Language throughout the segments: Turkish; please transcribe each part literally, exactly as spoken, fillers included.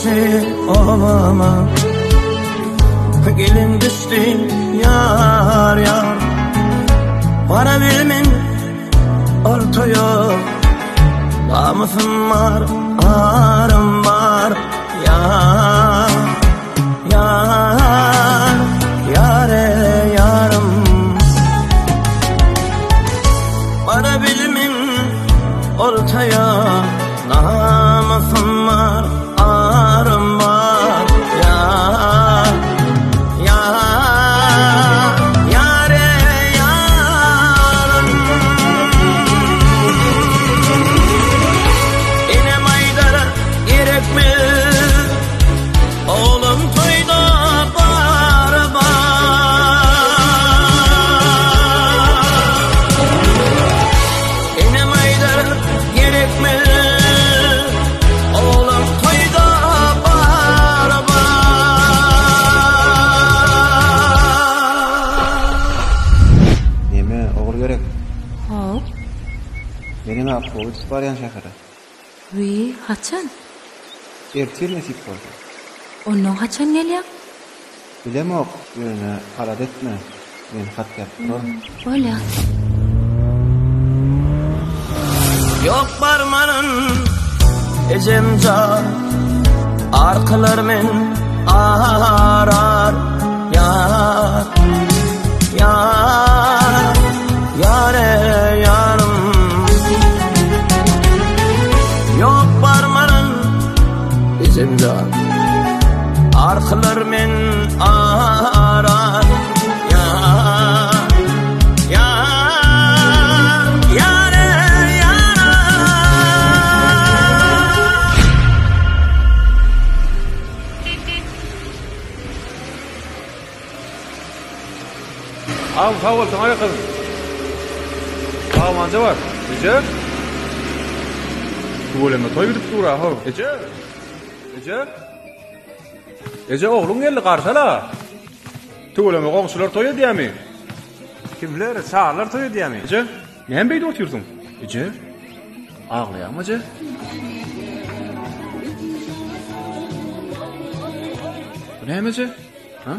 düştü ovama, gelin düştü yar yar. Bana bilmin ortaya, namusum var, arım var. Yar, yar, yare yarım. Bana bilmin ortaya, namusum var, arım var. Yar, yar, yare yarım. İnem aydara gerek mi? Oğlum toyda bar bar. İnem aydara gerek mi? Oğlum toyda bar bar. Neme oğul gerek? Hop. Benim avtobus baryan şahara. Wi, haçan? Ertel nesip boldy. Onun haçan gelýär? Bilemok, ýöne halad etme. Men hat ýatyp Bolýar. Yok barmanın ecemca, arkalarımın arar. Yar, yar, yare yarım. Yok barmanın ecemca, arkalarımın arar. Yar, yar, yare yarım. Abi sağ ol, sana yakın. Sağ manca var. Ece? Tuğuleme toy gidip dura. Ece? Ece? Ece oğlun geldi karşıla. Tuğuleme komşular toy ediyor mi? Kimler? Sağlar toy ediyor mi? Ece? Neden beyde otuyorsun? Ece? Ağlayan mı Ece? Bu ne Ece? Ha?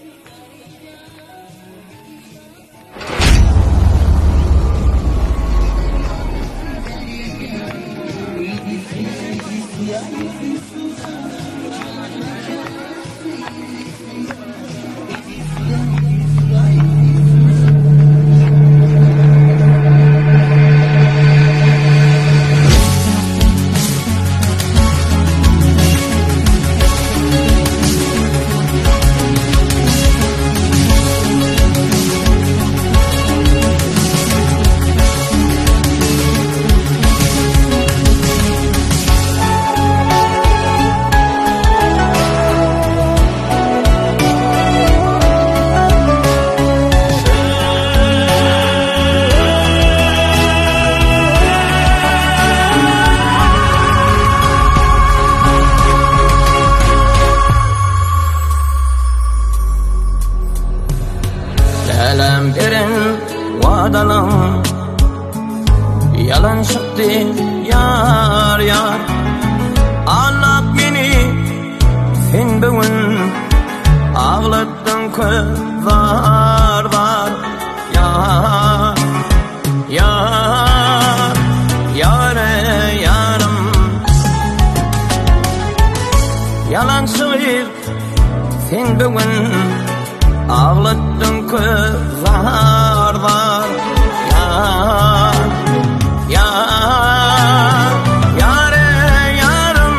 Elem verin vadalam, yalan çıktı yar yar. Anlat beni sen bugün, ağlattın kızlar var. Yar, yar, yare yarım. Yalan söyleyip sen bugün, ağlattın kızlar var. Yar, yar, yare yarım.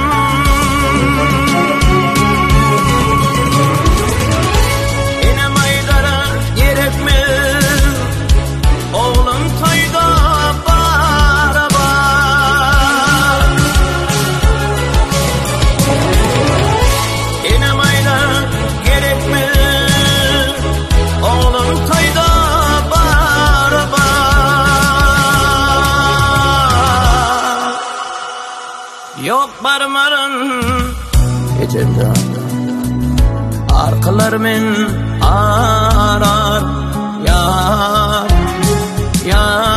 İnem aydara gerek mi? Oğlum toyda bar bar. İnem aydara gerek mi? Oğlum toyda bar bar. Yok barmarın ecemde, arkalarımın arar. Yar, yar.